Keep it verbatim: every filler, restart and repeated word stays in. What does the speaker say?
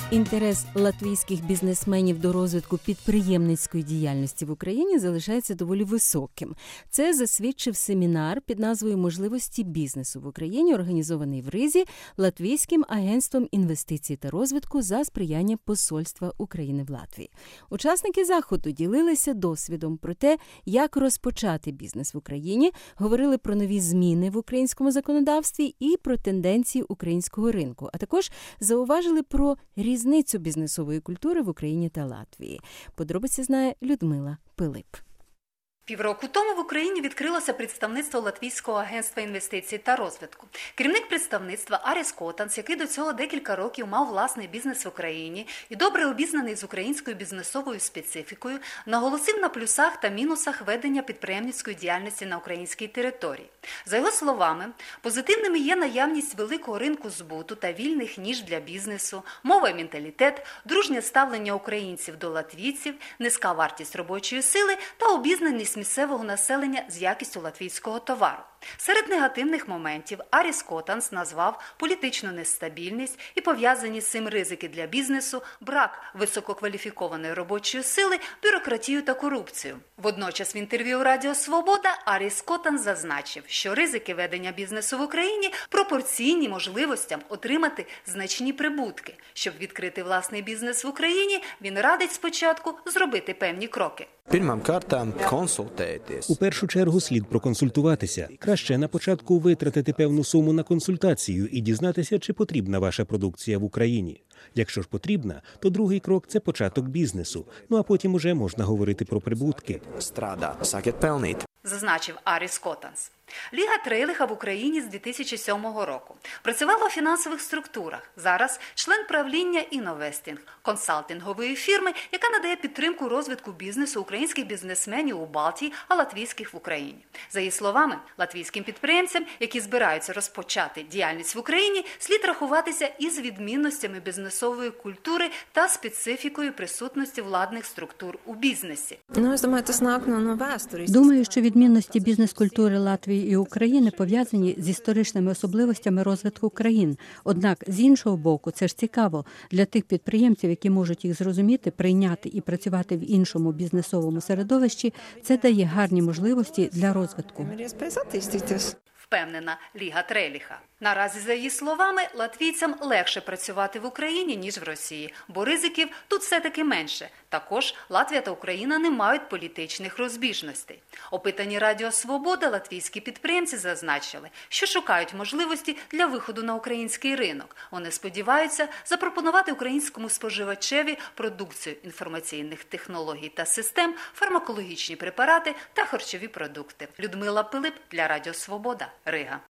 Інтерес латвійських бізнесменів до розвитку підприємницької діяльності в Україні залишається доволі високим. Це засвідчив семінар під назвою «Можливості бізнесу в Україні», організований в Ризі Латвійським агентством інвестицій та розвитку за сприяння Посольства України в Латвії. Учасники заходу ділилися досвідом про те, як розпочати бізнес в Україні, говорили про нові зміни в українському законодавстві і про тенденції українського ринку, а також зауважили про різницю Різницю бізнесової культури в Україні та Латвії. Подробиці знає Людмила Пилип. Півроку тому в Україні відкрилося представництво Латвійського агентства інвестицій та розвитку. Керівник представництва Аріс Котанс, який до цього декілька років мав власний бізнес в Україні і добре обізнаний з українською бізнесовою специфікою, наголосив на плюсах та мінусах ведення підприємницької діяльності на українській території. За його словами, позитивними є наявність великого ринку збуту та вільних ніж для бізнесу, мова і менталітет, дружнє ставлення українців до латвійців, низька вартість робочої сили та обізнаність місцевого населення з якістю латвійського товару. Серед негативних моментів Аріс Котанс назвав політичну нестабільність і пов'язані з цим ризики для бізнесу, брак висококваліфікованої робочої сили, бюрократію та корупцію. Водночас в інтерв'ю Радіо Свобода Аріс Котанс зазначив, що ризики ведення бізнесу в Україні пропорційні можливостям отримати значні прибутки. Щоб відкрити власний бізнес в Україні, він радить спочатку зробити певні кроки. У першу чергу слід проконсультуватися. Краще на початку витратити певну суму на консультацію і дізнатися, чи потрібна ваша продукція в Україні. Якщо ж потрібна, то другий крок – це початок бізнесу. Ну а потім уже можна говорити про прибутки. Зазначив Аріс Котанс. Ліга Трейлиха в Україні з дві тисячі сьомого року. Працювала у фінансових структурах. Зараз член правління «Інновестінг» – консалтингової фірми, яка надає підтримку розвитку бізнесу українських бізнесменів у Балтії, а латвійських в Україні. За її словами, латвійським підприємцям, які збираються розпочати діяльність в Україні, слід рахуватися із відмінностями бізнесової культури та специфікою присутності владних структур у бізнесі. Думаю, що відмінності бізнес-культури Латвії і України пов'язані з історичними особливостями розвитку країн. Однак, з іншого боку, це ж цікаво для тих підприємців, які можуть їх зрозуміти, прийняти і працювати в іншому бізнесовому середовищі, це дає гарні можливості для розвитку. Впевнена Ліга Трейлиха. Наразі, за її словами, латвійцям легше працювати в Україні, ніж в Росії, бо ризиків тут все-таки менше. Також Латвія та Україна не мають політичних розбіжностей. Опитані Радіо Свобода латвійські підприємці зазначили, що шукають можливості для виходу на український ринок. Вони сподіваються запропонувати українському споживачеві продукцію інформаційних технологій та систем, фармакологічні препарати та харчові продукти. Людмила Пилип для Радіо Свобода, Рига.